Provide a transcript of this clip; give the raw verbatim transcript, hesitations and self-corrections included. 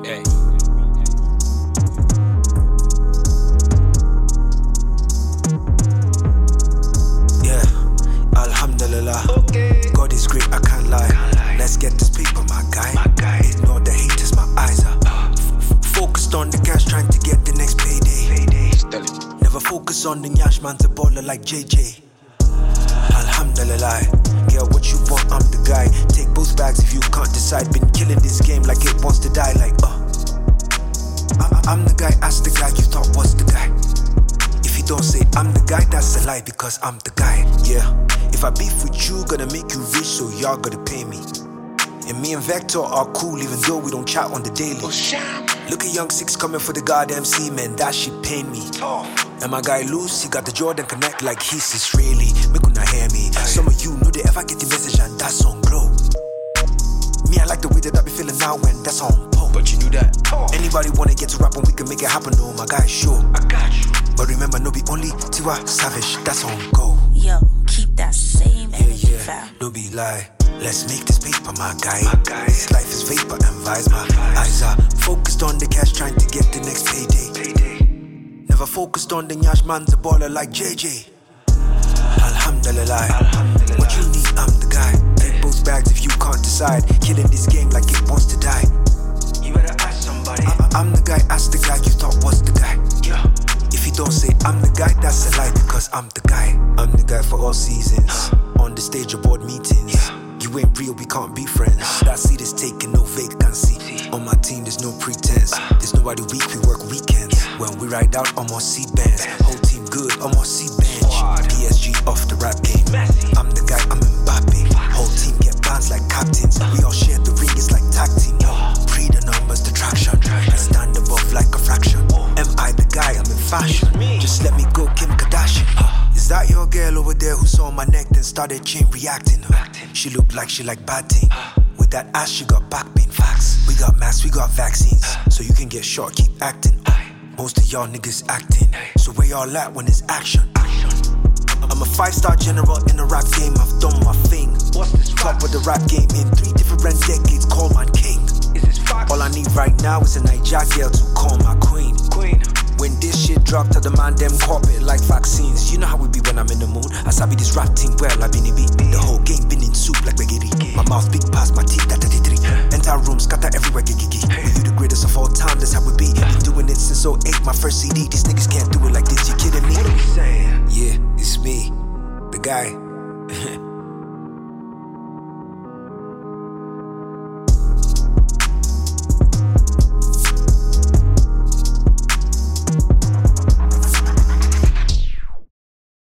Hey. Yeah, Alhamdulillah. Okay. God is great, I can't lie. Can't lie. Let's get this paper, my guy. My guy. Ignore the haters, my eyes are f- focused on the cash, trying to get the next payday. payday. Never focus on the nyash, man's a baller like J J. Alhamdulillah. Girl, what you want, I'm the guy. Take both bags if you can't decide. Been killing this game like it wants to die. Like, uh I- I'm the guy, ask the guy you thought was the guy. If you don't say I'm the guy, that's a lie, because I'm the guy. Yeah, if I beef with you, gonna make you rich, so y'all gotta pay me. And me and Vector are cool, even though we don't chat on the daily. Look at Young Six coming for the god M C, man, that shit pain me. And my guy Loose, he got the Jordan Connect like he's Israeli. Make una hear me. Some of you know they ever get the message and that's on glow. Me, I like the way that I be feeling now when that's on pole. But you knew that. Anybody wanna get to rap and we can make it happen, no, my guy, sure. I got you. But remember, no be only Tiwa Savage, that's on go. Yo, keep that same energy, Yeah, yeah, fam. no be lie. Let's make this paper, my guy. My guy. This life is vapor and vibes, my eyes are focused on the cash, trying to get the next payday. payday. Never focused on the nyash, man's a baller like J J. Alhamdulillah. Alhamdulillah. What you need, I'm the guy. Take both bags if you can't decide. Killing this game like it wants to die. You better ask somebody. I- I'm the guy, ask the guy you thought was the guy. Yeah. If you don't say I'm the guy, that's a lie, because I'm the guy. I'm the guy for all seasons. On the stage of board meetings. Yeah. You ain't real, we can't be friends. That seat is taking no vacancy. On my team, there's no pretense. There's nobody weak, we work weekends. When we ride out, I'm on C-bands. Whole team good, I'm on C-bench. P S G off the rap game. I'm the guy, I'm Mbappe. Whole team get bands like captains. We all share the ring, it's like tag team. Pre the numbers, the traction. I stand above like a fraction. Am I the guy, I'm in fashion. Just let me go, Kim Kardashian. Is that your girl over there who saw my neck then started chain reacting? She looked like she like bad thing. With that ass, she got back pain. Facts. We got masks, we got vaccines. So you can get shot, keep acting. Most of y'all niggas acting. So where y'all at when it's action? I'm a five-star general in the rap game, I've done my thing. Top of the rap game in three different decades, call man king. All I need right now is a Niger girl to call my queen. Queen. When this shit drop to the man, them cop it like vaccines. You know how we be when I'm in the mood. I sabi this rap thing well, I been in beat. The whole game been in soup like bagiri. My mouth big past my teeth, that thirty-three. Enter room, scatter everywhere, gigi. With you the greatest of all time, that's how we be. Been doing it since oh eight, my first C D. These niggas can't do it like this, you kidding me? What are we saying? Yeah, it's me, the guy.